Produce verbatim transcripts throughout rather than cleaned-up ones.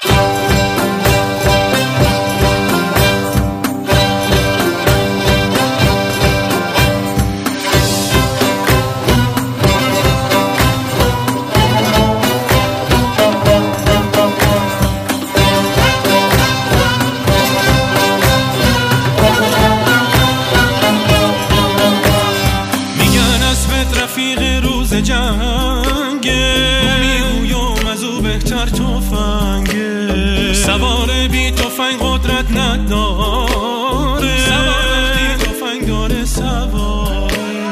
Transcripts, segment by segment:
رفیق روز جنگه، میگویم از او بهتر تفنگه، سوار بی تفنگ قدرت نداره، سوار وقتی تفنگ داره سواره.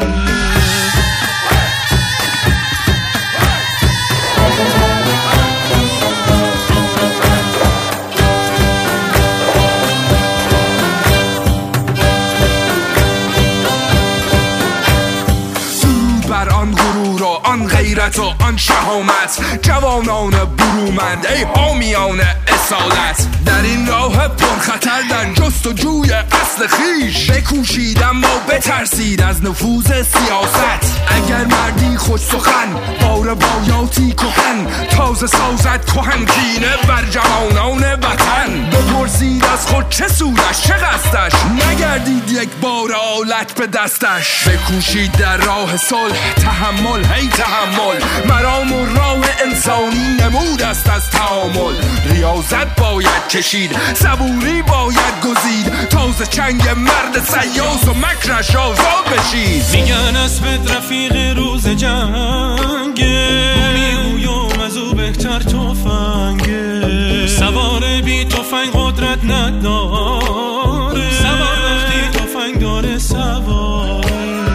آن غرور و آن غیرت و آن شهامت، جوانان برومند ای حامیان اصالت، در این راه پرخطر در جستجوی اصل خیش، بکوشید اما بترسید از نفوذ سیاست. اگر مردی خوش سخن با روایاتی کهن، تازه سازد کهن کینه بر جوانان وطن. بپرسید از خود چه سودش چه قصدش، نگردید یک بار آلت به دستش. بکوشید در راه صلح تحمل هی تحمل، مرام و راه انسانی نمود است از تعامل. ریاضت باید کشید صبوری باید گزید، تازه چنگ مرد سیاس و مکرش آزاد بشید. میگن اسمت رفیق روز جنگه، میگویم از او بهتر تفنگه، سوار بی تفنگ قدرت نداره، سوار وقتی تفنگ داره سواره.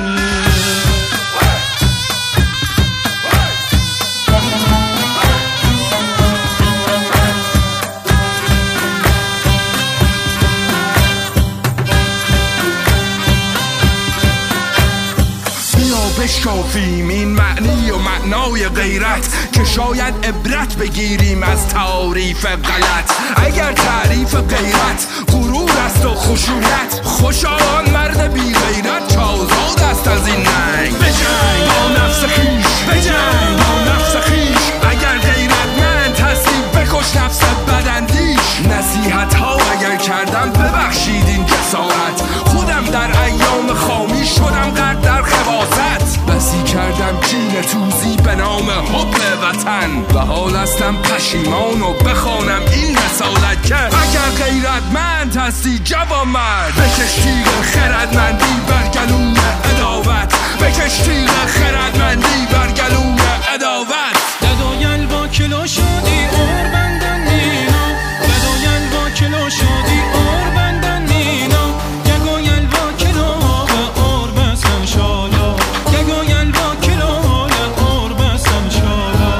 بشکافیم این معنی و معنای غیرت، که شاید عبرت بگیریم از تعاریف غلط. اگر تعریف غیرت غرور است و خشونت، خوشا آن مرد بی غیرت که آزاد است از این ننگ. بجنگ با نفس خیش، بجنگ با نفس خیش، اگر غیرتمند هستی بکش نفس بداندیش. نصیحت ها اگر کردم ببخشید این جسارت، خودم در ایام خامی شدم غرق در خباثت. بسی کردم کینه توزی به نام حب وطن، و حال هستم پشیمان و بخوانم این رسالت که اگر غیرتمند هستی جوان مرد، بکش تیغ خردمندی بر گلوی عداوت، بکش تیغ خردمندی بر گلوی عداوت. ددایل با کلو شدی اور بندن نینا، ددایل با کلو شدی اور بندن نینا، گگایل با کلو اور بسن شالا، گگایل با کلو اور بسن شالا.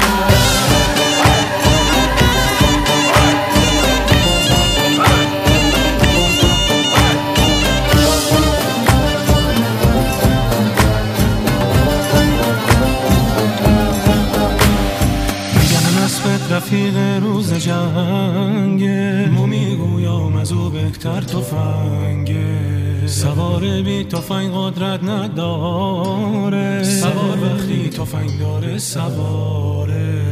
رفیق روز جنگه، مو میگویم از او بهتر تفنگه، سوار بی تفنگ قدرت نداره، سوار وقتی تفنگ داره سواره.